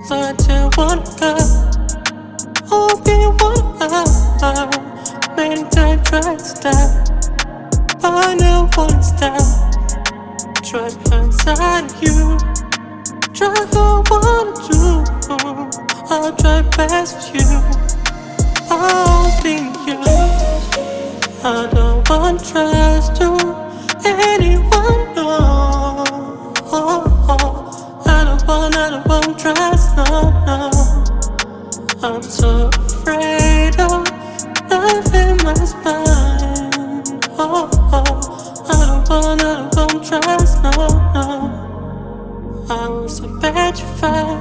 but you wanna go. Oh, you wanna go. Many times try to stop, but I never wanna stop. Try inside of you. Try what I wanna do. I'll try best for you. I'll be you. I don't want trust to anyone, no. I don't want trust, no. I'm so afraid of life in my spine. I don't want trust, no. I was so petrified.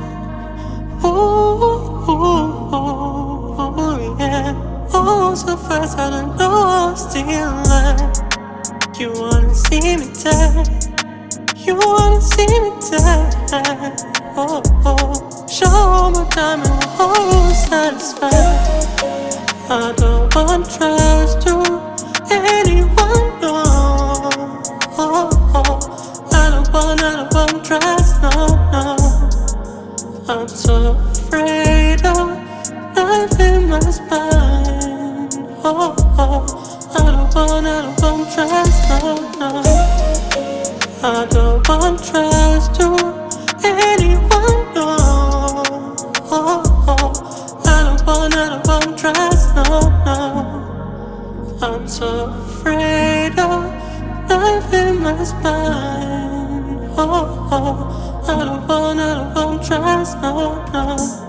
Yeah. Oh, so fast, I don't know I'm still alive. You wanna see me die. You wanna see me die. Show my time and we're satisfied. I don't want trust to anyone, no. I don't want trust, no. I'm so afraid of life in my spine. I don't want trust, no. I don't want trust to anyone, no. I don't want trust, no. I'm so afraid of life in my spine. I don't want trust, no.